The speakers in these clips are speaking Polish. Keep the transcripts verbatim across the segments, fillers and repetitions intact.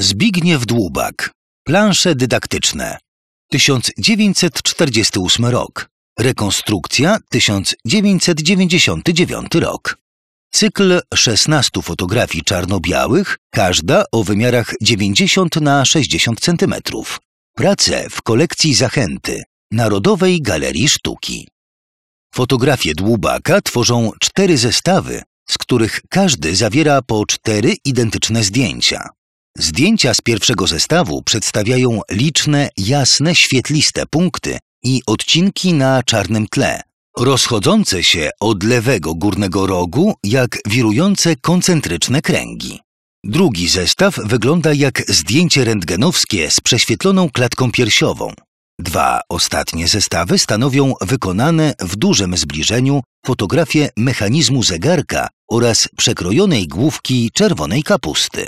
Zbigniew Dłubak. Plansze dydaktyczne. tysiąc dziewięćset czterdziesty ósmy rok. Rekonstrukcja tysiąc dziewięćset dziewięćdziesiąty dziewiąty rok. Cykl szesnastu fotografii czarno-białych, każda o wymiarach dziewięćdziesiąt na sześćdziesiąt centymetrów. Prace w kolekcji Zachęty, Narodowej Galerii Sztuki. Fotografie Dłubaka tworzą cztery zestawy, z których każdy zawiera po cztery identyczne zdjęcia. Zdjęcia z pierwszego zestawu przedstawiają liczne, jasne, świetliste punkty i odcinki na czarnym tle, rozchodzące się od lewego górnego rogu jak wirujące koncentryczne kręgi. Drugi zestaw wygląda jak zdjęcie rentgenowskie z prześwietloną klatką piersiową. Dwa ostatnie zestawy stanowią wykonane w dużym zbliżeniu fotografie mechanizmu zegarka oraz przekrojonej główki czerwonej kapusty.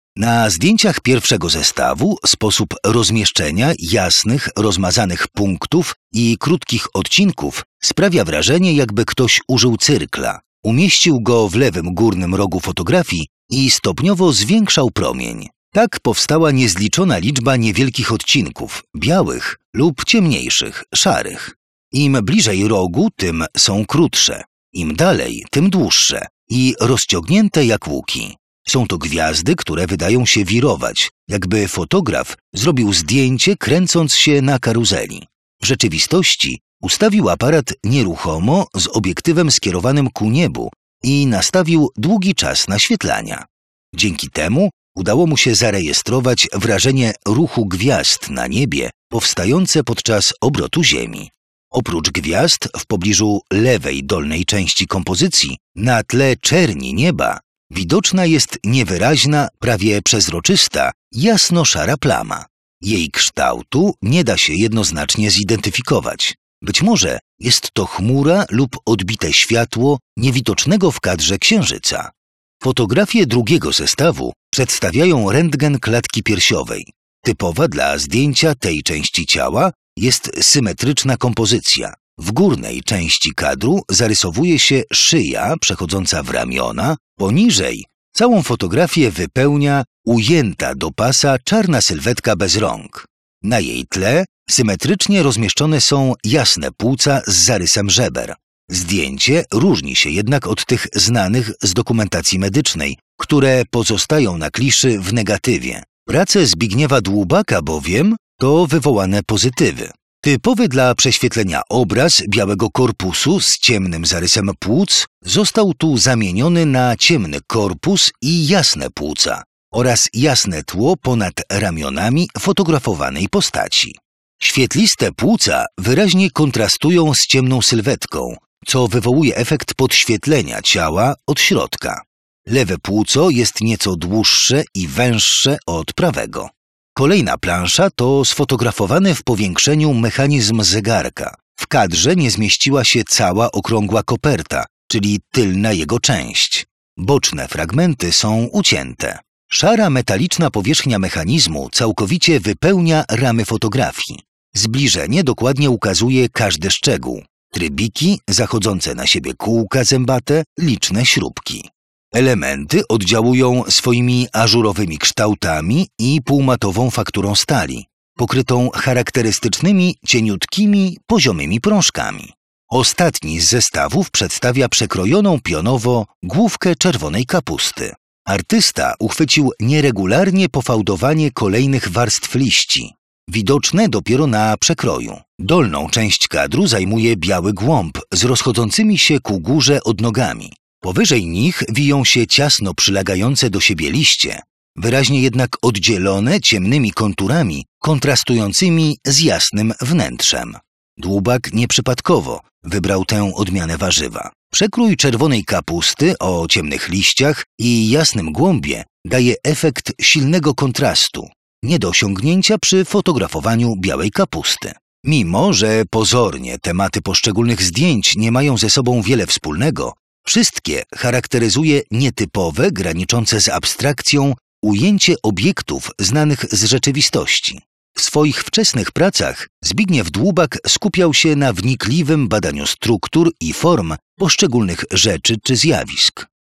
Na zdjęciach pierwszego zestawu sposób rozmieszczenia jasnych, rozmazanych punktów i krótkich odcinków sprawia wrażenie, jakby ktoś użył cyrkla. Umieścił go w lewym górnym rogu fotografii i stopniowo zwiększał promień. Tak powstała niezliczona liczba niewielkich odcinków, białych lub ciemniejszych, szarych. Im bliżej rogu, tym są krótsze. Im dalej, tym dłuższe i rozciągnięte jak łuki. Są to gwiazdy, które wydają się wirować, jakby fotograf zrobił zdjęcie kręcąc się na karuzeli. W rzeczywistości ustawił aparat nieruchomo z obiektywem skierowanym ku niebu i nastawił długi czas naświetlania. Dzięki temu udało mu się zarejestrować wrażenie ruchu gwiazd na niebie powstające podczas obrotu Ziemi. Oprócz gwiazd w pobliżu lewej dolnej części kompozycji, na tle czerni nieba, widoczna jest niewyraźna, prawie przezroczysta, jasno-szara plama. Jej kształtu nie da się jednoznacznie zidentyfikować. Być może jest to chmura lub odbite światło niewidocznego w kadrze księżyca. Fotografie drugiego zestawu przedstawiają rentgen klatki piersiowej. Typowa dla zdjęcia tej części ciała jest symetryczna kompozycja. W górnej części kadru zarysowuje się szyja przechodząca w ramiona, poniżej całą fotografię wypełnia ujęta do pasa czarna sylwetka bez rąk. Na jej tle symetrycznie rozmieszczone są jasne płuca z zarysem żeber. Zdjęcie różni się jednak od tych znanych z dokumentacji medycznej, które pozostają na kliszy w negatywie. Prace Zbigniewa Dłubaka bowiem to wywołane pozytywy. Typowy dla prześwietlenia obraz białego korpusu z ciemnym zarysem płuc został tu zamieniony na ciemny korpus i jasne płuca oraz jasne tło ponad ramionami fotografowanej postaci. Świetliste płuca wyraźnie kontrastują z ciemną sylwetką, co wywołuje efekt podświetlenia ciała od środka. Lewe płuco jest nieco dłuższe i węższe od prawego. Kolejna plansza to sfotografowany w powiększeniu mechanizm zegarka. W kadrze nie zmieściła się cała okrągła koperta, czyli tylna jego część. Boczne fragmenty są ucięte. Szara metaliczna powierzchnia mechanizmu całkowicie wypełnia ramy fotografii. Zbliżenie dokładnie ukazuje każdy szczegół. Trybiki, zachodzące na siebie kółka zębate, liczne śrubki. Elementy oddziałują swoimi ażurowymi kształtami i półmatową fakturą stali, pokrytą charakterystycznymi, cieniutkimi, poziomymi prążkami. Ostatni z zestawów przedstawia przekrojoną pionowo główkę czerwonej kapusty. Artysta uchwycił nieregularnie pofałdowanie kolejnych warstw liści, widoczne dopiero na przekroju. Dolną część kadru zajmuje biały głąb z rozchodzącymi się ku górze odnogami. Powyżej nich wiją się ciasno przylegające do siebie liście, wyraźnie jednak oddzielone ciemnymi konturami kontrastującymi z jasnym wnętrzem. Dłubak nieprzypadkowo wybrał tę odmianę warzywa. Przekrój czerwonej kapusty o ciemnych liściach i jasnym głąbie daje efekt silnego kontrastu, nie do osiągnięcia przy fotografowaniu białej kapusty. Mimo że pozornie tematy poszczególnych zdjęć nie mają ze sobą wiele wspólnego, wszystkie charakteryzuje nietypowe, graniczące z abstrakcją ujęcie obiektów znanych z rzeczywistości. W swoich wczesnych pracach Zbigniew Dłubak skupiał się na wnikliwym badaniu struktur i form poszczególnych rzeczy czy zjawisk.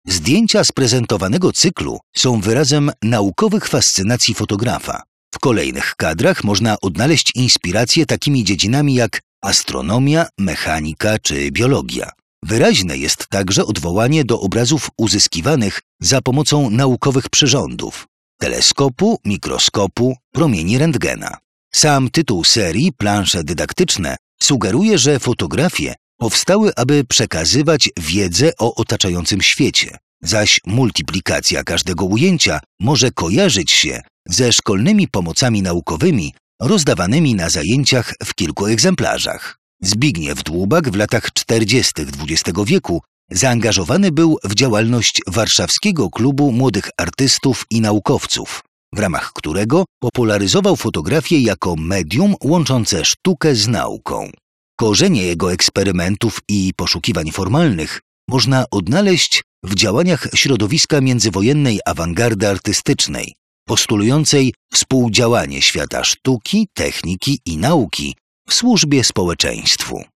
Zdjęcia z prezentowanego cyklu są wyrazem naukowych fascynacji fotografa. W kolejnych kadrach można odnaleźć inspiracje takimi dziedzinami jak astronomia, mechanika czy biologia. Wyraźne jest także odwołanie do obrazów uzyskiwanych za pomocą naukowych przyrządów – teleskopu, mikroskopu, promieni rentgena. Sam tytuł serii Plansze dydaktyczne sugeruje, że fotografie powstały, aby przekazywać wiedzę o otaczającym świecie, zaś multiplikacja każdego ujęcia może kojarzyć się ze szkolnymi pomocami naukowymi rozdawanymi na zajęciach w kilku egzemplarzach. Zbigniew Dłubak w latach czterdziestych dwudziestego wieku zaangażowany był w działalność Warszawskiego Klubu Młodych Artystów i Naukowców, w ramach którego popularyzował fotografię jako medium łączące sztukę z nauką. Korzenie jego eksperymentów i poszukiwań formalnych można odnaleźć w działaniach środowiska międzywojennej awangardy artystycznej, postulującej współdziałanie świata sztuki, techniki i nauki w służbie społeczeństwu.